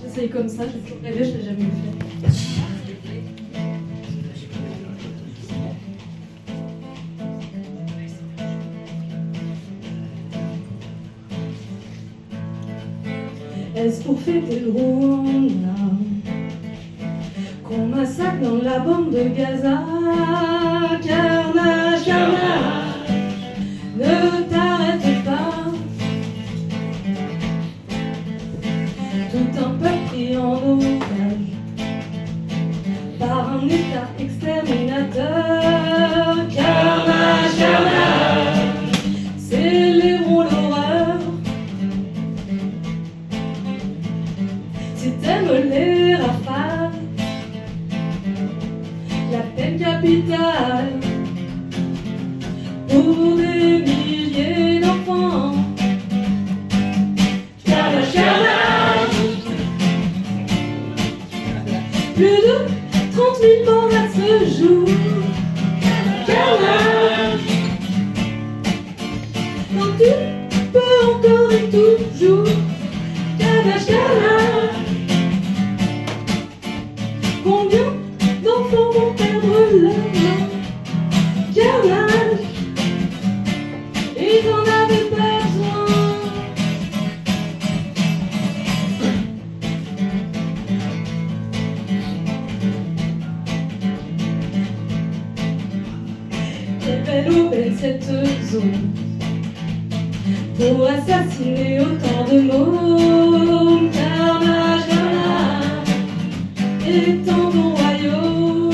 J'essaye comme ça, j'ai toujours rêvé, je l'ai jamais fait. Est-ce pour fêter le Rwanda qu'on massacre dans la bande de Gaza? Carnage, carnage, ne t'arrête pas. Tout un peuple pris en otage par un état exterminateur. Carnage, carnage, célébrons l'horreur. Si t'aimes les rafales, la peine capitale pour des milliers d'enfants. Carnage, carnage, plus de 30 000 morts à ce jour. Carnage, quand tu peux encore et toujours. Carnage, carnage, combien d'enfants vont perdre leur main? Carnage, ils en avaient besoin. Quelle belle aubaine cette zone pour assassiner autant de mômes. Carnage, carnage, étends ton royaume.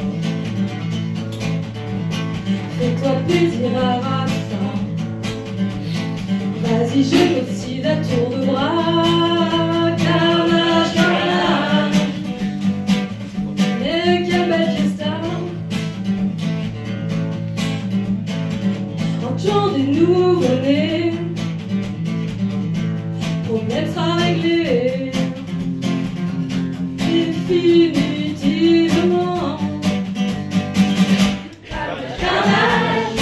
Fais-toi plaisir à Rasta. Vas-y, génocide à tour de bras. Carnage, carnage, mais quelle belle fiesta. En tuant des nouveau-nés, problème sera réglé définitivement. Carnage,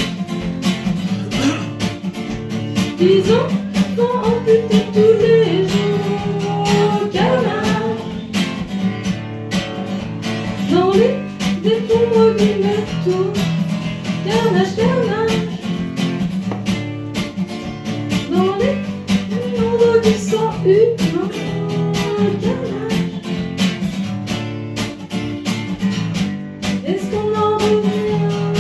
disons qu'on ampute tous les jours. Carnage, dans les décombres du métaux. Carnage, carnage, dans les nombres du sang humain. Carnage, est-ce qu'on en revient?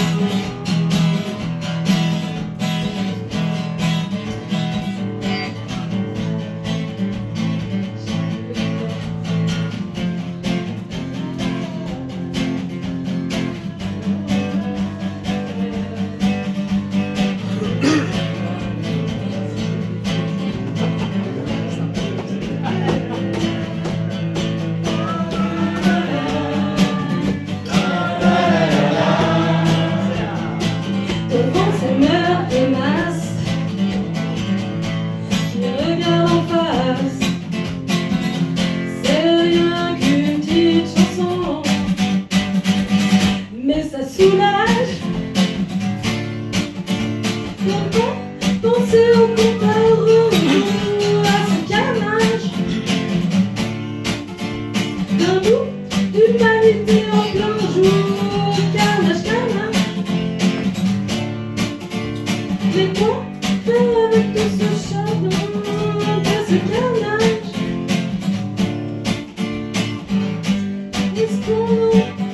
Devant ces meurtres de masse qui regardent en face, c'est rien qu'une petite chanson, mais ça soulage. Pourquoi penser au combat à ce carnage d'un bout d'humanité en plein jour? Carnage, carnage, mais quoi faire avec tout ce chagrin, de ce carnage? Est-ce qu'on